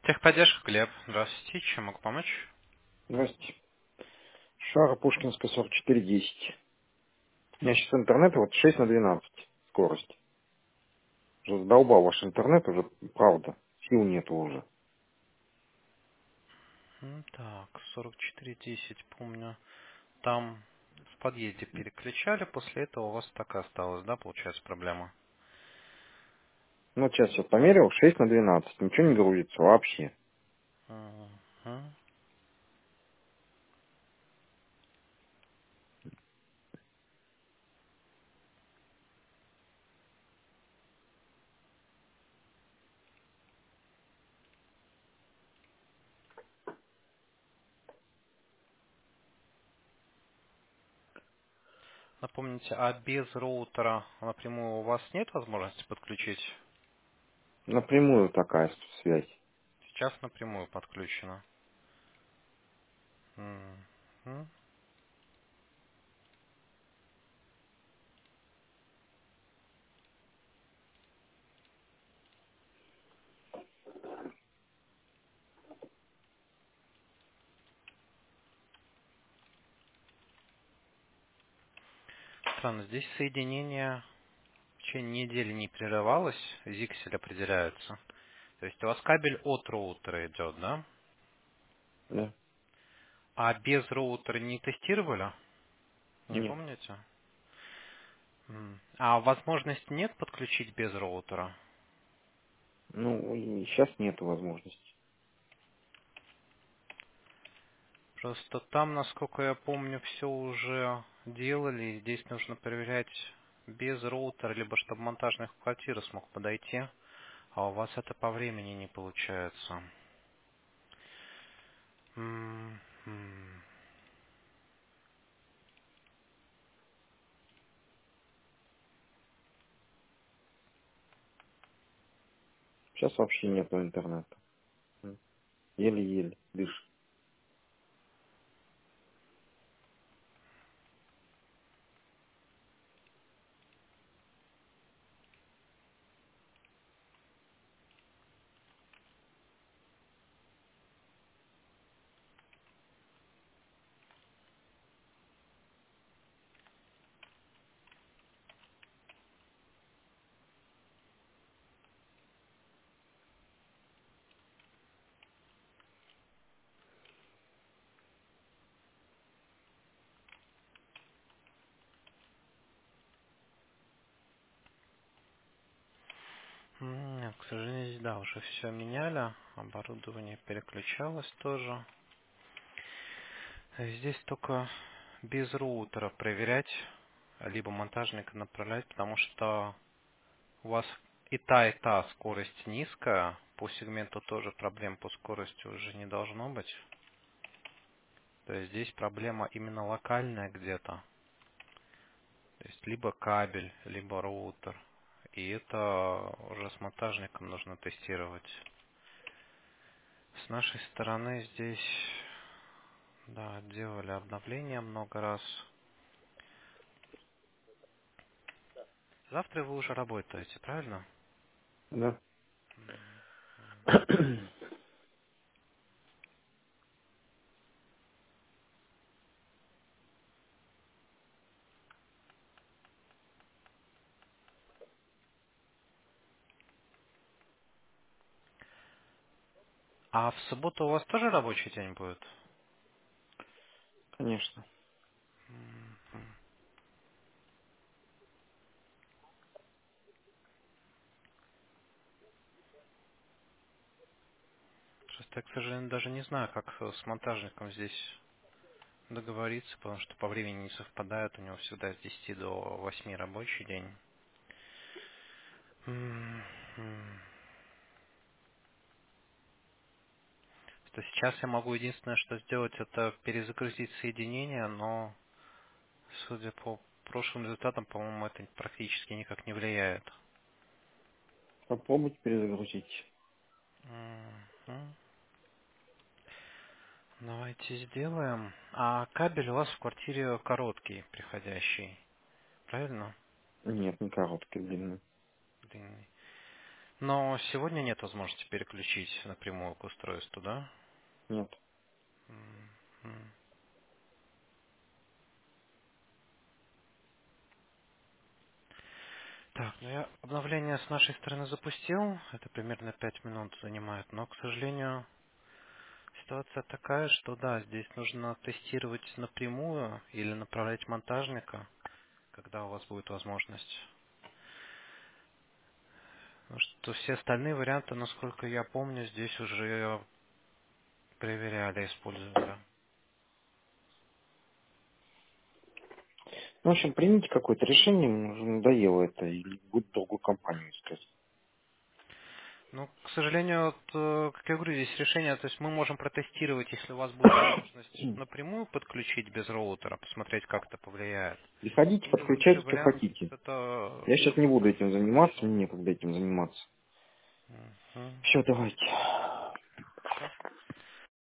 Техподдержка, Глеб. Здравствуйте. Чем могу помочь? Здравствуйте. Шара Пушкинская 4410. У меня сейчас интернет вот 6 на 12 скорость. Уже задолбал ваш интернет, уже правда. Сил нету уже. Так, 4410, помню. Там в подъезде переключали, после этого у вас так и осталось, да, получается, проблема? Ну, вот сейчас я померил 6 на 12. Ничего не грузится вообще. Мгм. Напомните, а без роутера напрямую у вас нет возможности подключить? Напрямую такая связь. Сейчас напрямую подключено. Мгм. Странно, здесь соединение в течение недели не прерывалось, зиксель определяется. То есть у вас кабель от роутера идет, да? Да? А без роутера не тестировали? Не Нет. помните? А возможности нет подключить без роутера? Ну, и сейчас нету возможности. Просто там, насколько я помню, все уже делали. И здесь нужно проверять без роутера, либо чтобы монтажных квартир смог подойти. А у вас это по времени не получается. М, м. Сейчас вообще нету интернета. Еле-еле дышит. Нет, к сожалению, здесь, да, уже все меняли. Оборудование переключалось тоже. Здесь только без роутера проверять, либо монтажника направлять, потому что у вас и та скорость низкая. По сегменту тоже проблем по скорости уже не должно быть. То есть здесь проблема именно локальная где-то. То есть либо кабель, либо роутер. И это уже с монтажником нужно тестировать. С нашей стороны здесь, да, делали обновления много раз. Завтра вы уже работаете, правильно? Да? А в субботу у вас тоже рабочий день будет? Конечно. Просто я, к сожалению, даже не знаю, как с монтажником здесь договориться, потому что по времени не совпадает. У него всегда с 10 до 8 рабочий день. М, м. То сейчас я могу единственное, что сделать, это перезагрузить соединение, но, судя по прошлым результатам, по-моему, это практически никак не влияет. Попробуйте перезагрузить. Мгм. Давайте сделаем. А кабель у вас в квартире короткий, приходящий, правильно? Нет, не короткий, длинный. Длинный. Но сегодня нет возможности переключить напрямую к устройству, да? Нет. Мгм. Так, ну я обновление с нашей стороны запустил. Это примерно 5 минут занимает. Но, к сожалению, ситуация такая, что да, здесь нужно тестировать напрямую или направлять монтажника, когда у вас будет возможность. Потому что все остальные варианты, насколько я помню, здесь уже проверяли, использовали. Ну, в общем, примите какое-то решение, мне уже надоело это, или будет другую компанию искать. Ну, к сожалению, вот, как я говорю, здесь решение, то есть мы можем протестировать, если у вас будет возможность напрямую подключить без роутера, посмотреть, как это повлияет. Приходите, Или лучший подключайте, что вариант хотите. это Я сейчас не буду этим заниматься, хорошо. мне некогда этим заниматься. Мгм. Все, давайте.